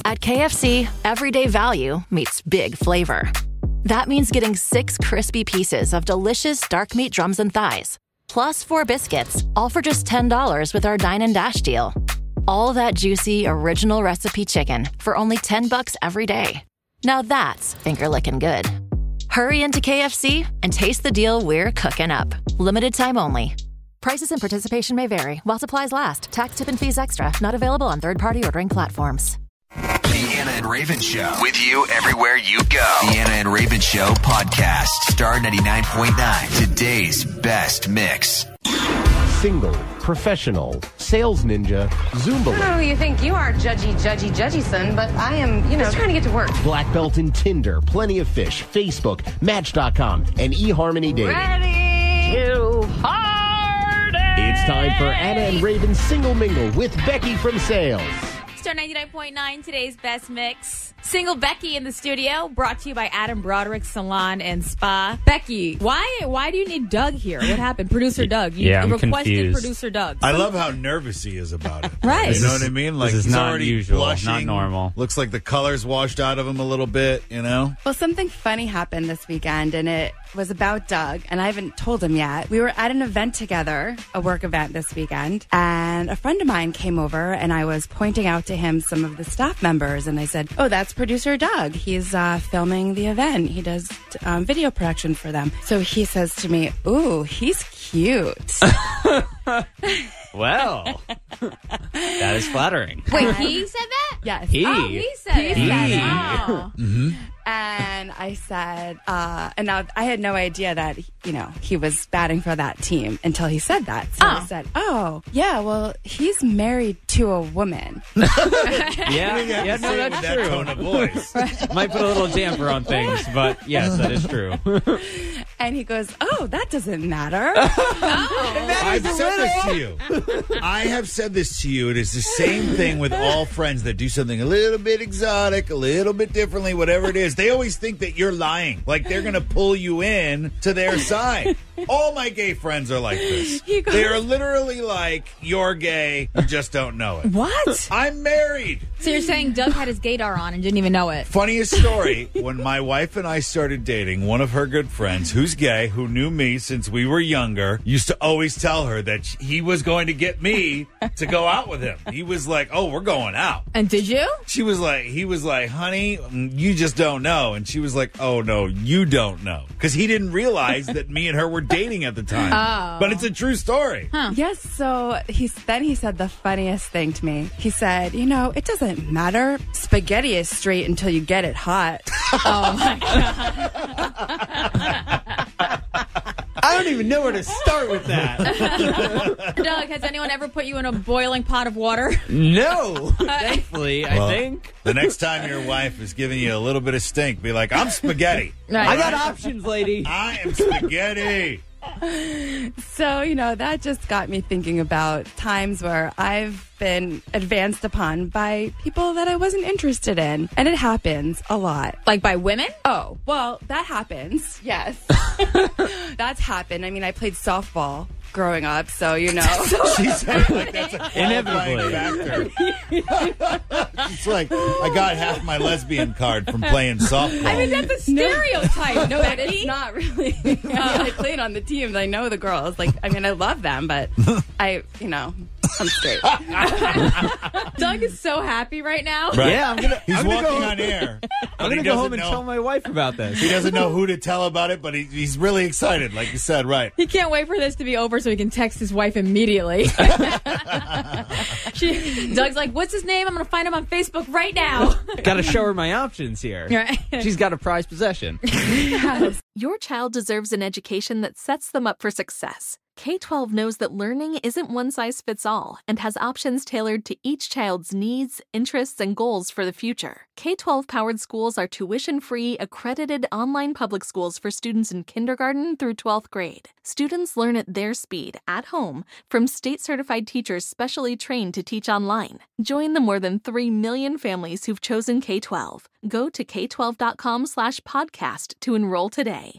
At KFC, everyday value meets big flavor. That means getting 6 crispy pieces of delicious dark meat drums and thighs, plus 4 biscuits, all for just $10 with our Dine and Dash deal. All that juicy, original recipe chicken for only $10 every day. Now that's finger-licking good. Hurry into KFC and taste the deal we're cooking up. Limited time only. Prices and participation may vary while supplies last. Tax, tip, and fees extra. Not available on third-party ordering platforms. The Anna and Raven Show. With you everywhere you go. The Anna and Raven Show podcast. Star 99.9. Today's best mix. Single, professional, sales ninja, Zumba. I don't know who you think you are, judgy son, but I am, just trying to get to work. Black belt in Tinder, Plenty of Fish, Facebook, Match.com, and eHarmony Dating. Ready to party! It's time for Anna and Raven's Single Mingle with Becky from Sales. Star 99.9, today's best mix. Single Becky in the studio, brought to you by Adam Broderick Salon and Spa. Becky, why do you need Doug here? What happened? Producer Doug. You I'm requested confused. Producer Doug. I love how nervous he is about it. Right. You know what I mean? Like, This is he's not already usual, blushing. not normal. Looks like the color's washed out of him a little bit, Well, something funny happened this weekend, and it was about Doug, and I haven't told him yet. We were at an event together, a work event this weekend, and a friend of mine came over, and I was pointing out to him some of the staff members, and I said, "Oh, that's producer Doug. He's filming the event. He does video production for them." So he says to me, "Ooh, he's cute." Well, that is flattering. Wait, he said that? Yes. He. Oh, he said it. He said it. Oh. And I said, and now I had no idea that, he was batting for that team until he said that. So I said, "Oh, yeah, well, he's married to a woman." Yeah, Say no, it that's with that true. tone of voice. Might put a little damper on things, but yes, that is true. And he goes, "Oh, that doesn't matter." I've said this to you. I have said this to you. It is the same thing with all friends that do something a little bit exotic, a little bit differently, whatever it is. They always think that you're lying. Like they're going to pull you in to their side. All my gay friends are like this. They are literally like, "You're gay, you just don't know it." What? I'm married. So you're saying Doug had his gaydar on and didn't even know it? Funniest story, when my wife and I started dating, one of her good friends, who's gay, who knew me since we were younger, used to always tell her that he was going to get me to go out with him. He was like, "Oh, we're going out." And did you? He was like, "Honey, you just don't know." And she was like, "Oh, no, you don't know." Because he didn't realize that me and her were dating at the time. Oh. But it's a true story. Yes, so he said the funniest thing to me. He said, "It doesn't matter. Spaghetti is straight until you get it hot." Oh, my God. I don't even know where to start with that. Doug, has anyone ever put you in a boiling pot of water? No, thankfully, Well, I think. The next time your wife is giving you a little bit of stink, be like, "I'm spaghetti. Right. I got options, lady. I am spaghetti." So, that just got me thinking about times where I've been advanced upon by people that I wasn't interested in. And it happens a lot. Like by women? Oh, well, that happens. Yes. That's happened. I mean, I played softball growing up, so She said like that's a Inevitably. qualifying factor. It's like, I got half my lesbian card from playing softball. I mean, that's a stereotype. No, but Becky. it's not really. I played on the teams. I know the girls. I love them, but I'm straight. Doug is so happy right now. Right. Yeah, He's I'm gonna walking go- on air. I'm going to go home and tell my wife about this. He doesn't know who to tell about it, but he's really excited, like you said, right? He can't wait for this to be over so he can text his wife immediately. Doug's like, "What's his name? I'm going to find him on Facebook right now." Got to show her my options here. Right. She's got a prized possession. Your child deserves an education that sets them up for success. K-12 knows that learning isn't one size fits all and has options tailored to each child's needs, interests, and goals for the future. K-12 powered schools are tuition-free, accredited online public schools for students in kindergarten through 12th grade. Students learn at their speed, at home, from state-certified teachers specially trained to teach online. Join the more than 3 million families who've chosen K-12. Go to k12.com/podcast to enroll today.